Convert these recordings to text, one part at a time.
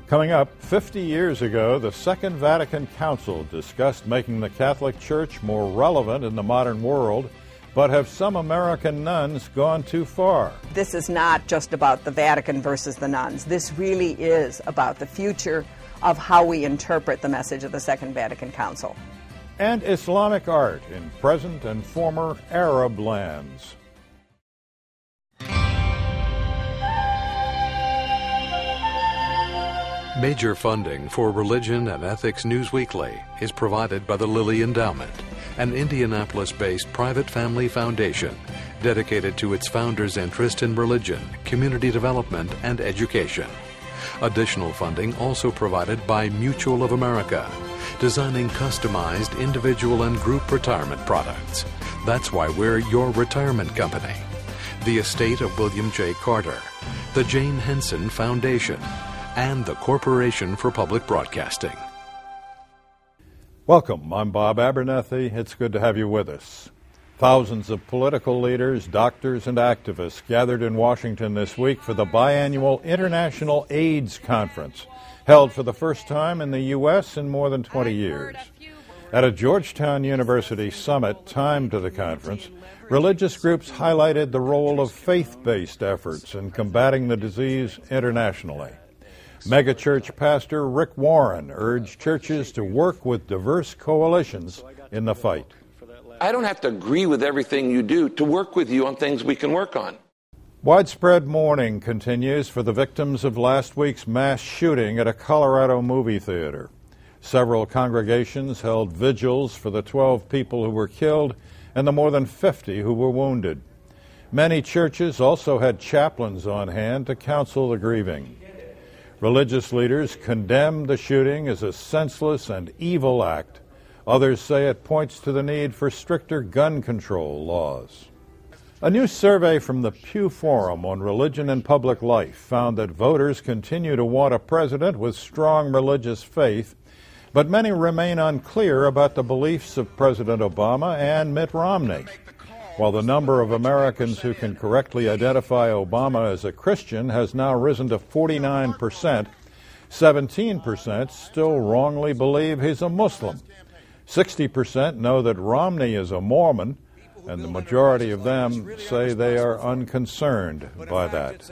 Coming up, 50 years ago, the Second Vatican Council discussed making the Catholic Church more relevant in the modern world, but have some American nuns gone too far? This is not just about the Vatican versus the nuns. This really is about the future of how we interpret the message of the Second Vatican Council. And Islamic art in present and former Arab lands. Major funding for Religion and Ethics News Weekly is provided by the Lilly Endowment, an Indianapolis-based private family foundation dedicated to its founders' interest in religion, community development, and education. Additional funding also provided by Mutual of America, designing customized individual and group retirement products. That's why we're your retirement company. The estate of William J. Carter, the Jane Henson Foundation, and the Corporation for Public Broadcasting. Welcome. I'm Bob Abernethy. It's good to have you with us. Thousands of political leaders, doctors, and activists gathered in Washington this week for the biannual International AIDS Conference, held for the first time in the U.S. in more than 20 years. At a Georgetown University summit timed to the conference, religious groups highlighted the role of faith-based efforts in combating the disease internationally. Megachurch pastor Rick Warren urged churches to work with diverse coalitions in the fight. I don't have to agree with everything you do to work with you on things we can work on. Widespread mourning continues for the victims of last week's mass shooting at a Colorado movie theater. Several congregations held vigils for the 12 people who were killed and the more than 50 who were wounded. Many churches also had chaplains on hand to counsel the grieving. Religious leaders condemn the shooting as a senseless and evil act. Others say it points to the need for stricter gun control laws. A new survey from the Pew Forum on Religion and Public Life found that voters continue to want a president with strong religious faith, but many remain unclear about the beliefs of President Obama and Mitt Romney. While the number of Americans who can correctly identify Obama as a Christian has now risen to 49%, 17% still wrongly believe he's a Muslim. 60% know that Romney is a Mormon, and the majority of them say they are unconcerned by that.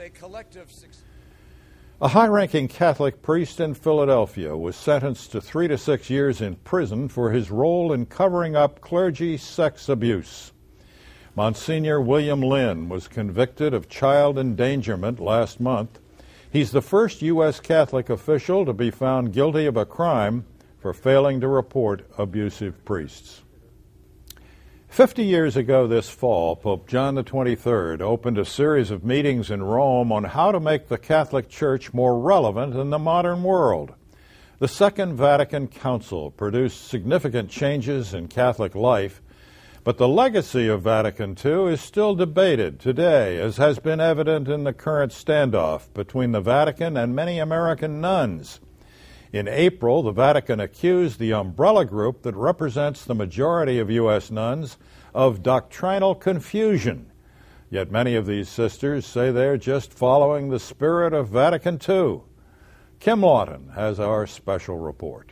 A high-ranking Catholic priest in Philadelphia was sentenced to 3 to 6 years in prison for his role in covering up clergy sex abuse. Monsignor William Lynn was convicted of child endangerment last month. He's the first U.S. Catholic official to be found guilty of a crime for failing to report abusive priests. 50 years ago this fall, Pope John XXIII opened a series of meetings in Rome on how to make the Catholic Church more relevant in the modern world. The Second Vatican Council produced significant changes in Catholic life, but the legacy of Vatican II is still debated today, as has been evident in the current standoff between the Vatican and many American nuns. In April, the Vatican accused the umbrella group that represents the majority of U.S. nuns of doctrinal confusion. Yet many of these sisters say they're just following the spirit of Vatican II. Kim Lawton has our special report.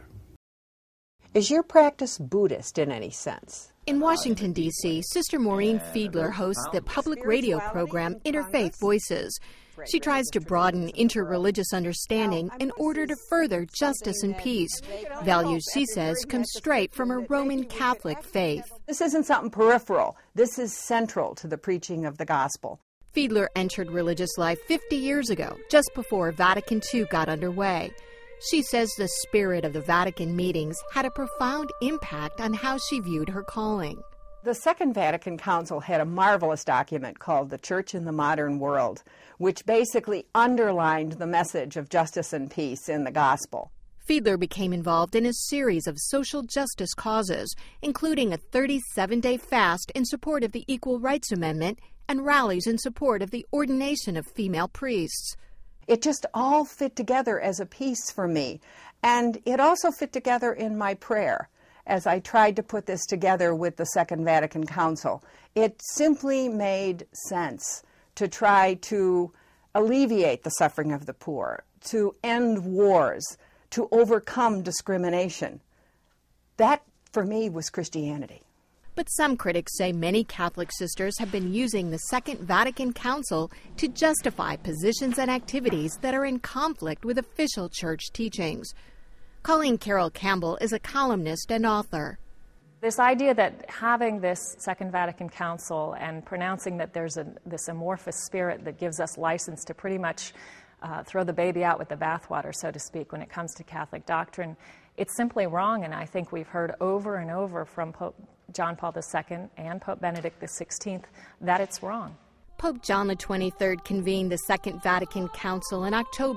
Is your practice Buddhist in any sense? In Washington, D.C., Sister Maureen Fiedler hosts the public radio program Interfaith Voices. She tries to broaden interreligious understanding in order to further justice and peace, values she says come straight from her Roman Catholic faith. This isn't something peripheral. This is central to the preaching of the gospel. Fiedler entered religious life 50 years ago, just before Vatican II got underway. She says the spirit of the Vatican meetings had a profound impact on how she viewed her calling. The Second Vatican Council had a marvelous document called The Church in the Modern World, which basically underlined the message of justice and peace in the gospel. Fiedler became involved in a series of social justice causes, including a 37-day fast in support of the Equal Rights Amendment and rallies in support of the ordination of female priests. It just all fit together as a piece for me, and it also fit together in my prayer as I tried to put this together with the Second Vatican Council. It simply made sense to try to alleviate the suffering of the poor, to end wars, to overcome discrimination. That, for me, was Christianity. But some critics say many Catholic sisters have been using the Second Vatican Council to justify positions and activities that are in conflict with official church teachings. Colleen Carroll Campbell is a columnist and author. This idea that having this Second Vatican Council and pronouncing that there's this amorphous spirit that gives us license to pretty much throw the baby out with the bathwater, so to speak, when it comes to Catholic doctrine, it's simply wrong, and I think we've heard over and over from Pope John Paul II and Pope Benedict XVI that it's wrong. Pope John XXIII convened the Second Vatican Council in October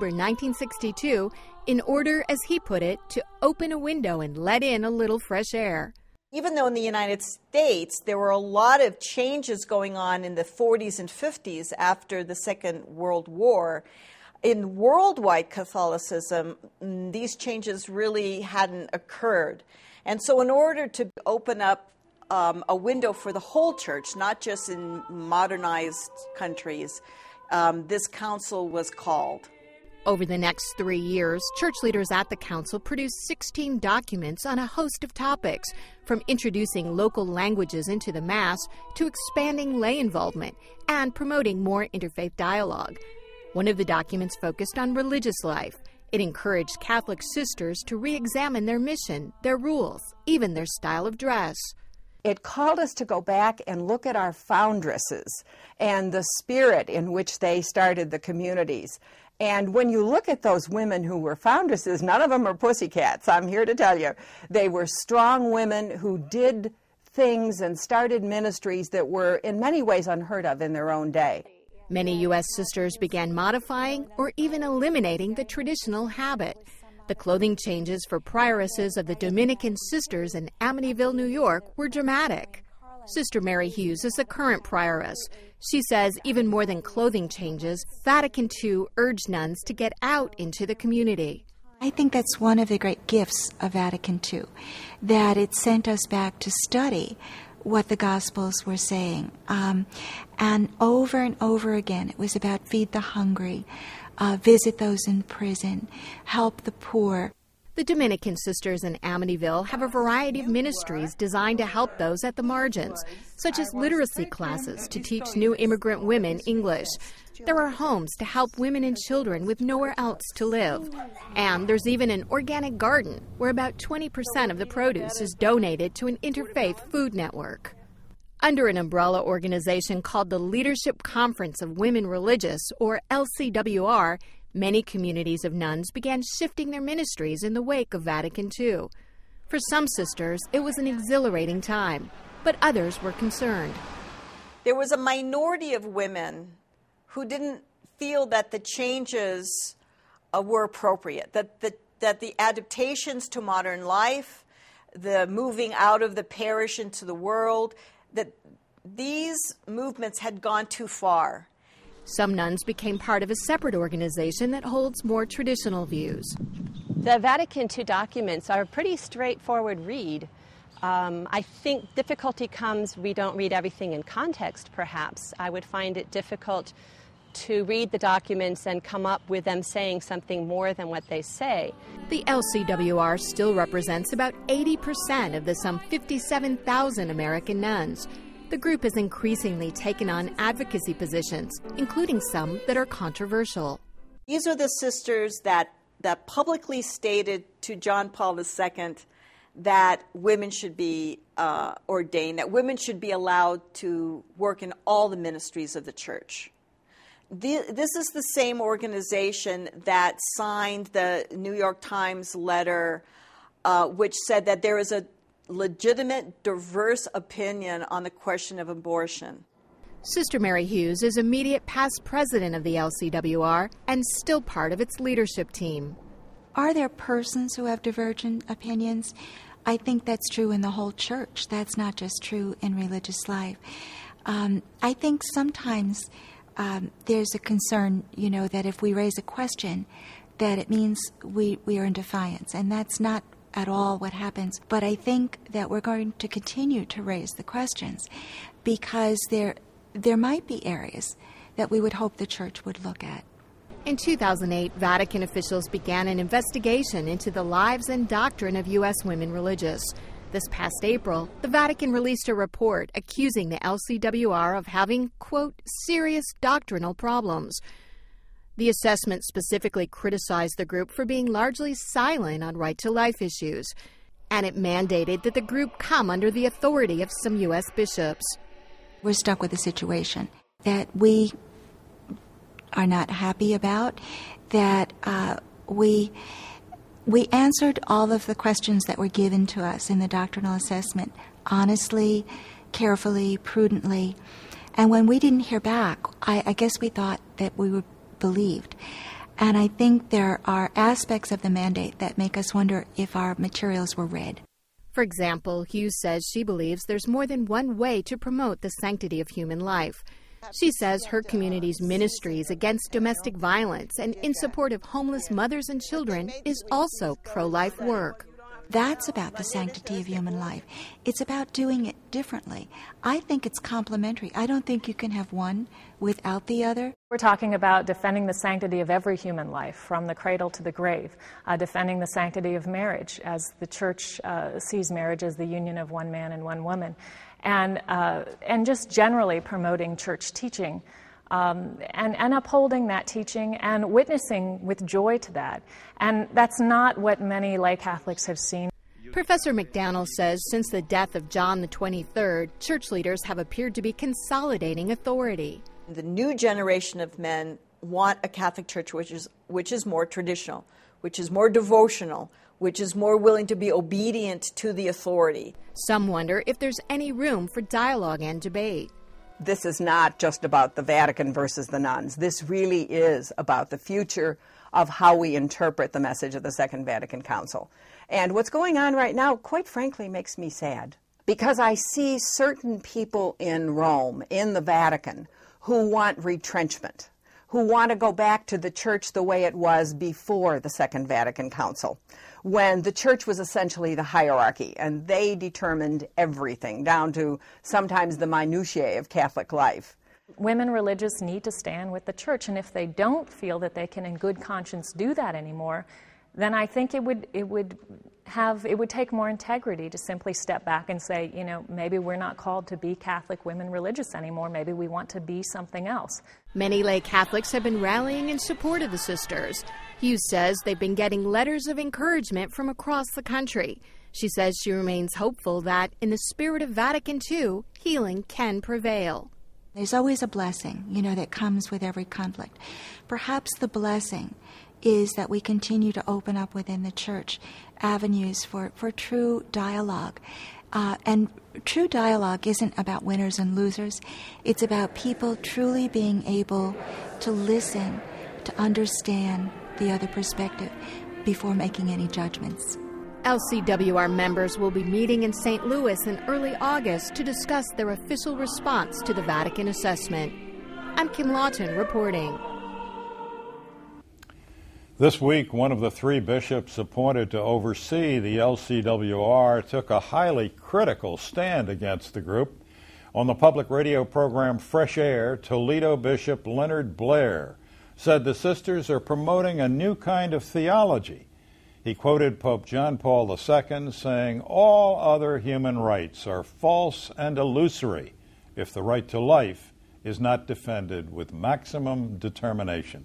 1962 in order, as he put it, to open a window and let in a little fresh air. Even though in the United States there were a lot of changes going on in the 40s and 50s after the Second World War, in worldwide Catholicism, these changes really hadn't occurred. And so in order to open up a window for the whole church, not just in modernized countries, this council was called. Over the next 3 years, church leaders at the council produced 16 documents on a host of topics, from introducing local languages into the Mass to expanding lay involvement and promoting more interfaith dialogue. One of the documents focused on religious life. It encouraged Catholic sisters to re-examine their mission, their rules, even their style of dress. It called us to go back and look at our foundresses and the spirit in which they started the communities. And when you look at those women who were foundresses, none of them are pussycats, I'm here to tell you. They were strong women who did things and started ministries that were in many ways unheard of in their own day. Many U.S. sisters began modifying or even eliminating the traditional habit. The clothing changes for prioresses of the Dominican Sisters in Amityville, New York, were dramatic. Sister Mary Hughes is the current prioress. She says even more than clothing changes, Vatican II urged nuns to get out into the community. I think that's one of the great gifts of Vatican II, that it sent us back to study what the Gospels were saying. And over again, it was about feed the hungry, visit those in prison, help the poor. The Dominican Sisters in Amityville have a variety of ministries designed to help those at the margins, such as literacy classes to teach new immigrant women English. There are homes to help women and children with nowhere else to live. And there's even an organic garden where about 20% of the produce is donated to an interfaith food network. Under an umbrella organization called the Leadership Conference of Women Religious, or LCWR, many communities of nuns began shifting their ministries in the wake of Vatican II. For some sisters, it was an exhilarating time, but others were concerned. There was a minority of women who didn't feel that the changes were appropriate, that the adaptations to modern life, the moving out of the parish into the world, that these movements had gone too far. Some nuns became part of a separate organization that holds more traditional views. The Vatican II documents are a pretty straightforward read. I think difficulty comes, we don't read everything in context, perhaps. I would find it difficult to read the documents and come up with them saying something more than what they say. The LCWR still represents about 80% of the some 57,000 American nuns. The group has increasingly taken on advocacy positions, including some that are controversial. These are the sisters that publicly stated to John Paul II that women should be ordained, that women should be allowed to work in all the ministries of the church. This is the same organization that signed the New York Times letter which said that there is a legitimate, diverse opinion on the question of abortion. Sister Mary Hughes is immediate past president of the LCWR and still part of its leadership team. Are there persons who have divergent opinions? I think that's true in the whole church. That's not just true in religious life. I think sometimes there's a concern, that if we raise a question, that it means we are in defiance, and that's not at all what happens. But I think that we're going to continue to raise the questions because there might be areas that we would hope the church would look at. In 2008, Vatican officials began an investigation into the lives and doctrine of U.S. women religious. This past April, the Vatican released a report accusing the LCWR of having, quote, serious doctrinal problems. The assessment specifically criticized the group for being largely silent on right-to-life issues, and it mandated that the group come under the authority of some U.S. bishops. We're stuck with a situation that we are not happy about, that we answered all of the questions that were given to us in the doctrinal assessment honestly, carefully, prudently. And when we didn't hear back, I guess we thought that we were believed. And I think there are aspects of the mandate that make us wonder if our materials were read. For example, Hughes says she believes there's more than one way to promote the sanctity of human life. She says her community's ministries against domestic violence and in support of homeless mothers and children is also pro-life work. That's about the sanctity of human life. It's about doing it differently. I think it's complementary. I don't think you can have one without the other. We're talking about defending the sanctity of every human life, from the cradle to the grave, defending the sanctity of marriage, as the Church sees marriage as the union of one man and one woman, and just generally promoting church teaching. And upholding that teaching and witnessing with joy to that. And that's not what many lay Catholics have seen. Professor McDaniel says since the death of John the 23rd, church leaders have appeared to be consolidating authority. The new generation of men want a Catholic Church which is more traditional, which is more devotional, which is more willing to be obedient to the authority. Some wonder if there's any room for dialogue and debate. This is not just about the Vatican versus the nuns. This really is about the future of how we interpret the message of the Second Vatican Council. And what's going on right now, quite frankly, makes me sad, because I see certain people in Rome, in the Vatican, who want retrenchment, who want to go back to the church the way it was before the Second Vatican Council, when the church was essentially the hierarchy and they determined everything, down to sometimes the minutiae of Catholic life. Women religious need to stand with the church, and if they don't feel that they can in good conscience do that anymore, then I think it would take more integrity to simply step back and say, you know, maybe we're not called to be Catholic women religious anymore. Maybe we want to be something else. Many lay Catholics have been rallying in support of the sisters. Hughes says they've been getting letters of encouragement from across the country. She says she remains hopeful that, in the spirit of Vatican II, healing can prevail. There's always a blessing, that comes with every conflict. Perhaps the blessing is that we continue to open up within the church avenues for true dialogue. And true dialogue isn't about winners and losers. It's about people truly being able to listen, to understand the other perspective before making any judgments. LCWR members will be meeting in St. Louis in early August to discuss their official response to the Vatican assessment. I'm Kim Lawton reporting. This week, one of the three bishops appointed to oversee the LCWR took a highly critical stand against the group. On the public radio program Fresh Air, Toledo Bishop Leonard Blair said the sisters are promoting a new kind of theology. He quoted Pope John Paul II saying, "All other human rights are false and illusory if the right to life is not defended with maximum determination."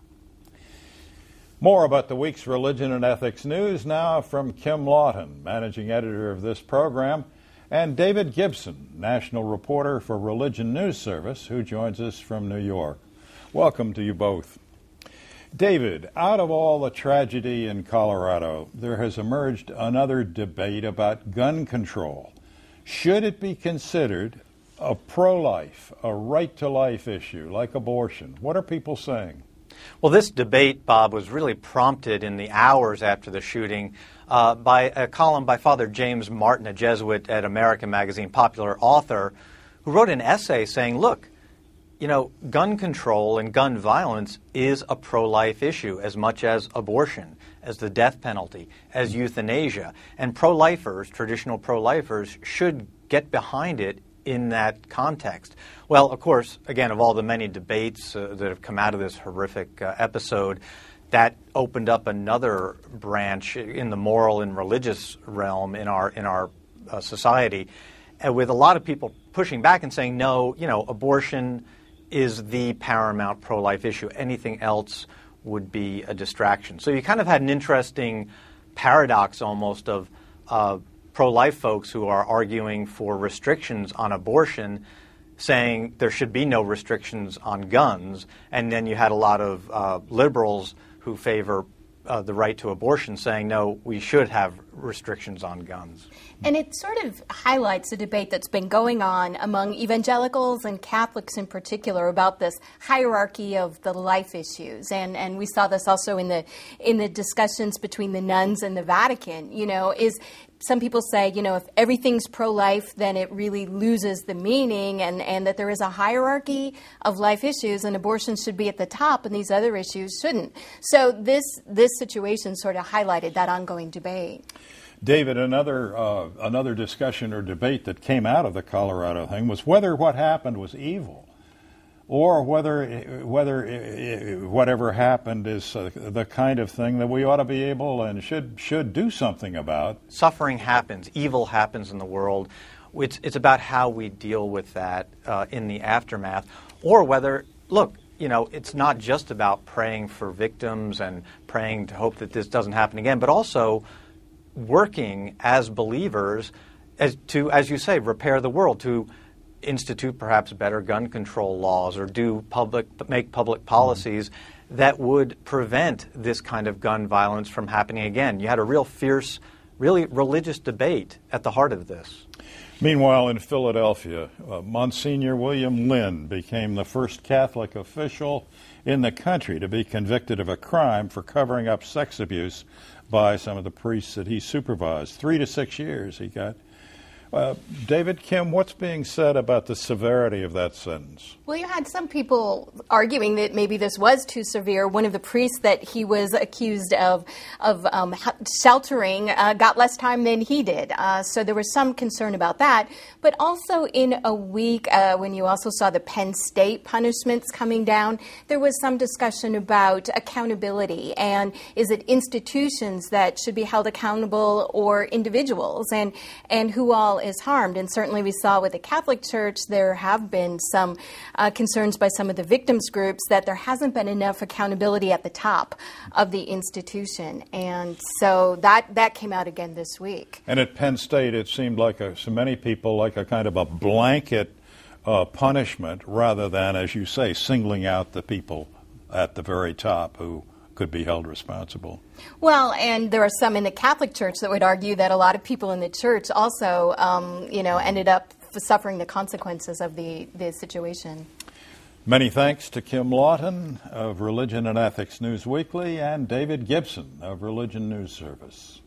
More about the week's Religion and Ethics news now from Kim Lawton, managing editor of this program, and David Gibson, national reporter for Religion News Service, who joins us from New York. Welcome to you both. David, out of all the tragedy in Colorado, there has emerged another debate about gun control. Should it be considered a pro-life, a right-to-life issue like abortion? What are people saying? Well, this debate, Bob, was really prompted in the hours after the shooting by a column by Father James Martin, a Jesuit at American Magazine, popular author, who wrote an essay saying, look, gun control and gun violence is a pro-life issue as much as abortion, as the death penalty, as euthanasia. And pro-lifers, traditional pro-lifers, should get behind it in that context? Well, of course, again, of all the many debates that have come out of this horrific episode, that opened up another branch in the moral and religious realm in our society, with a lot of people pushing back and saying, no, abortion is the paramount pro-life issue. Anything else would be a distraction. So you kind of had an interesting paradox almost of pro-life folks who are arguing for restrictions on abortion, saying there should be no restrictions on guns, and then you had a lot of liberals who favor the right to abortion saying, no, we should have restrictions on guns. And it sort of highlights a debate that's been going on among evangelicals and Catholics in particular about this hierarchy of the life issues. And we saw this also in the discussions between the nuns and the Vatican. Some people say, if everything's pro-life, then it really loses the meaning, and that there is a hierarchy of life issues, and abortion should be at the top, and these other issues shouldn't. So this situation sort of highlighted that ongoing debate. David, another discussion or debate that came out of the Colorado thing was whether what happened was evil, or whether whatever happened is the kind of thing that we ought to be able and should do something about. Suffering happens. Evil happens in the world. It's about how we deal with that in the aftermath, or whether, it's not just about praying for victims and praying to hope that this doesn't happen again, but also working as believers to, as you say, repair the world, to institute perhaps better gun control laws or make public policies that would prevent this kind of gun violence from happening again. You had a real fierce, really religious debate at the heart of this. Meanwhile, in Philadelphia, Monsignor William Lynn became the first Catholic official in the country to be convicted of a crime for covering up sex abuse by some of the priests that he supervised. 3 to 6 years he got. David, Kim, what's being said about the severity of that sentence? Well, you had some people arguing that maybe this was too severe. One of the priests that he was accused of sheltering got less time than he did. So there was some concern about that. But also in a week when you also saw the Penn State punishments coming down, there was some discussion about accountability. And is it institutions that should be held accountable or individuals? And who all is harmed? And certainly we saw with the Catholic Church there have been some concerns by some of the victims groups that there hasn't been enough accountability at the top of the institution. And so that came out again this week. And at Penn State it seemed like so many people like a kind of a blanket punishment rather than, as you say, singling out the people at the very top who could be held responsible. Well, and there are some in the Catholic Church that would argue that a lot of people in the church also, ended up suffering the consequences of the situation. Many thanks to Kim Lawton of Religion and Ethics News Weekly and David Gibson of Religion News Service.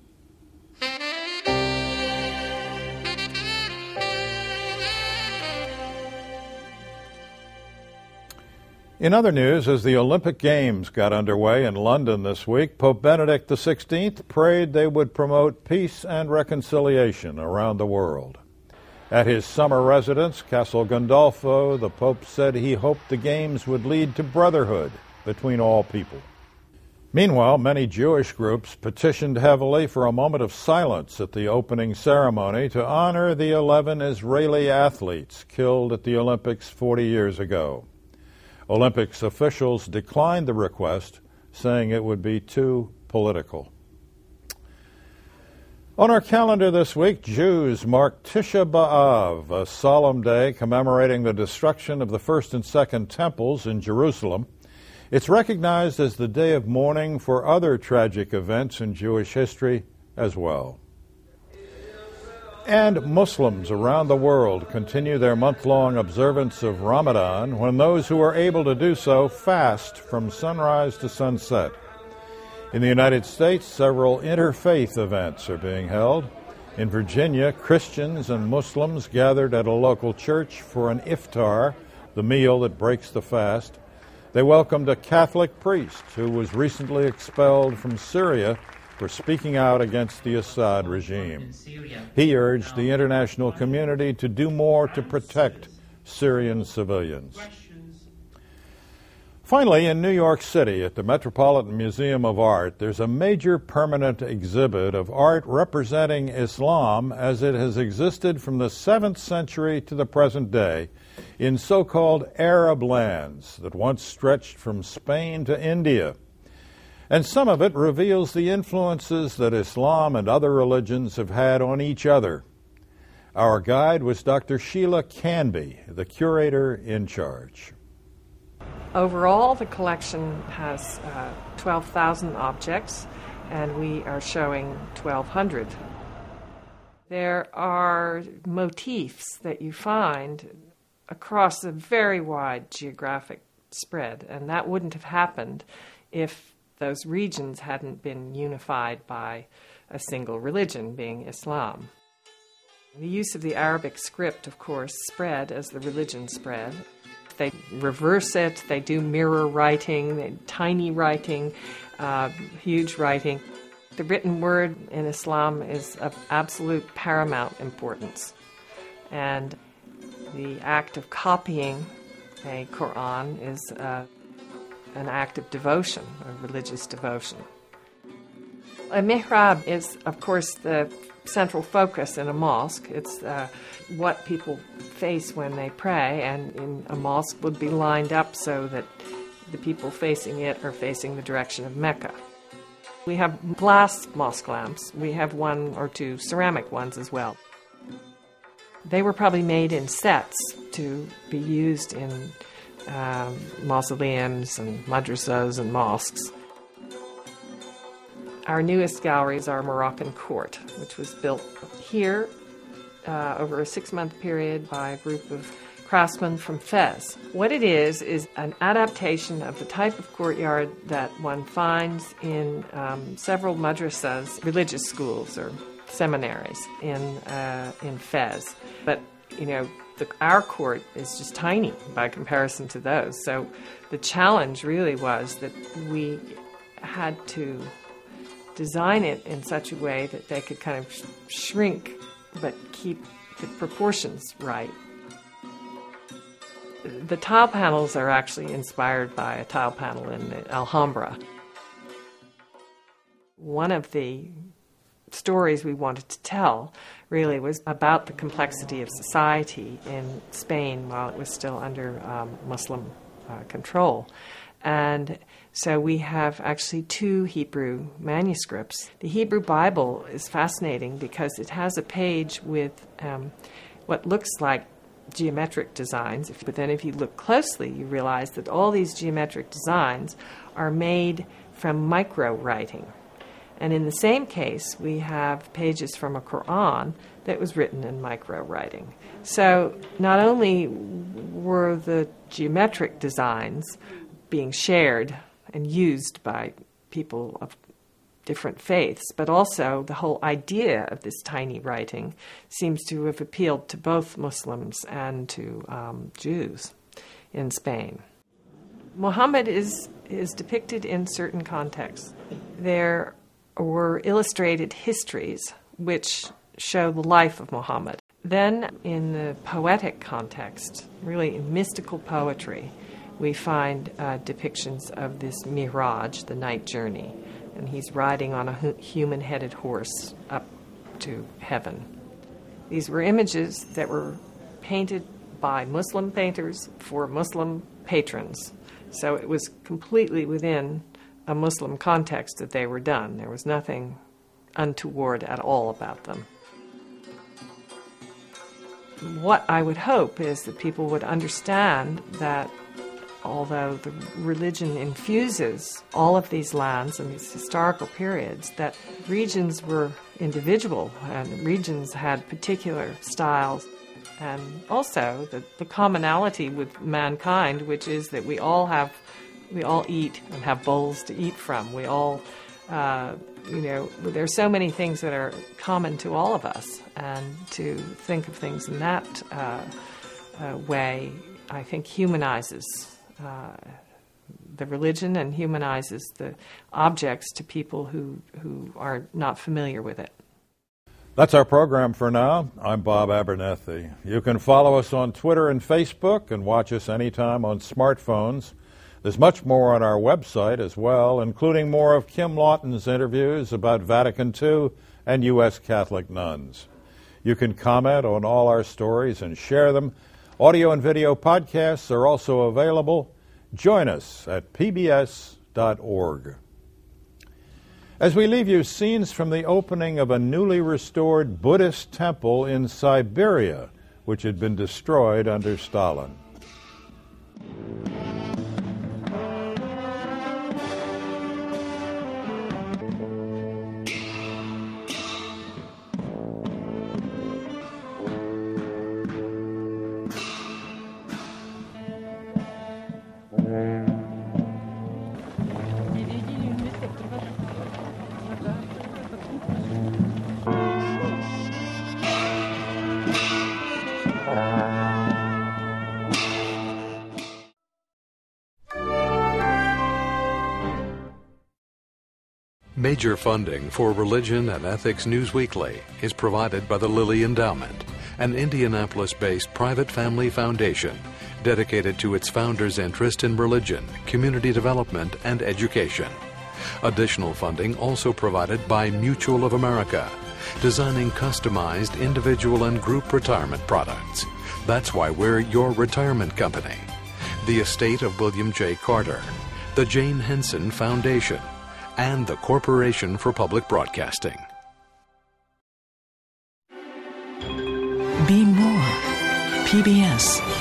In other news, as the Olympic Games got underway in London this week, Pope Benedict XVI prayed they would promote peace and reconciliation around the world. At his summer residence, Castel Gandolfo, the Pope said he hoped the Games would lead to brotherhood between all people. Meanwhile, many Jewish groups petitioned heavily for a moment of silence at the opening ceremony to honor the 11 Israeli athletes killed at the Olympics 40 years ago. Olympics officials declined the request, saying it would be too political. On our calendar this week, Jews mark Tisha B'Av, a solemn day commemorating the destruction of the first and second temples in Jerusalem. It's recognized as the day of mourning for other tragic events in Jewish history as well. And Muslims around the world continue their month-long observance of Ramadan when those who are able to do so fast from sunrise to sunset. In the United States, several interfaith events are being held. In Virginia, Christians and Muslims gathered at a local church for an iftar, the meal that breaks the fast. They welcomed a Catholic priest who was recently expelled from Syria for speaking out against the Assad regime. He urged the international community to do more to protect Syrian civilians. Finally, in New York City at the Metropolitan Museum of Art, there's a major permanent exhibit of art representing Islam as it has existed from the 7th century to the present day in so-called Arab lands that once stretched from Spain to India. And some of it reveals the influences that Islam and other religions have had on each other. Our guide was Dr. Sheila Canby, the curator in charge. Overall, the collection has 12,000 objects, and we are showing 1,200. There are motifs that you find across a very wide geographic spread, and that wouldn't have happened if those regions hadn't been unified by a single religion, being Islam. The use of the Arabic script, of course, spread as the religion spread. They reverse it, they do mirror writing, tiny writing, huge writing. The written word in Islam is of absolute paramount importance. And the act of copying a Quran is an act of devotion, a religious devotion. A mihrab is, of course, the central focus in a mosque. It's what people face when they pray, and in a mosque would be lined up so that the people facing it are facing the direction of Mecca. We have glass mosque lamps. We have one or two ceramic ones as well. They were probably made in sets to be used in mausoleums and madrasas and mosques. Our newest gallery is our Moroccan court, which was built here over a 6-month period by a group of craftsmen from Fez. What it is an adaptation of the type of courtyard that one finds in several madrasas, religious schools or seminaries in Fez. But, you know, our court is just tiny by comparison to those. So the challenge really was that we had to design it in such a way that they could kind of shrink but keep the proportions right. The tile panels are actually inspired by a tile panel in the Alhambra. One of the stories we wanted to tell really was about the complexity of society in Spain while it was still under Muslim control. And so we have actually 2 Hebrew manuscripts. The Hebrew Bible is fascinating because it has a page with what looks like geometric designs. But then if you look closely, you realize that all these geometric designs are made from micro writing. And in the same case, we have pages from a Quran that was written in micro writing. So not only were the geometric designs being shared and used by people of different faiths, but also the whole idea of this tiny writing seems to have appealed to both Muslims and to Jews in Spain. Muhammad is depicted in certain contexts. There were illustrated histories which show the life of Muhammad. Then in the poetic context, really in mystical poetry, we find depictions of this Miraj, the night journey, and he's riding on a human-headed horse up to heaven. These were images that were painted by Muslim painters for Muslim patrons, so it was completely within a Muslim context that they were done. There was nothing untoward at all about them. What I would hope is that people would understand that although the religion infuses all of these lands and these historical periods, that regions were individual and regions had particular styles. And also the commonality with mankind, which is that we all eat and have bowls to eat from. We all, there's so many things that are common to all of us. And to think of things in that way, I think humanizes the religion and humanizes the objects to people who are not familiar with it. That's our program for now. I'm Bob Abernethy. You can follow us on Twitter and Facebook and watch us anytime on smartphones. There's much more on our website as well, including more of Kim Lawton's interviews about Vatican II and U.S. Catholic nuns. You can comment on all our stories and share them. Audio and video podcasts are also available. Join us at pbs.org. As we leave you, scenes from the opening of a newly restored Buddhist temple in Siberia, which had been destroyed under Stalin. Major funding for Religion and Ethics News Weekly is provided by the Lilly Endowment, an Indianapolis-based private family foundation dedicated to its founders' interest in religion, community development, and education. Additional funding also provided by Mutual of America, designing customized individual and group retirement products. That's why we're your retirement company. The estate of William J. Carter, the Jane Henson Foundation, and the Corporation for Public Broadcasting. Be more. PBS.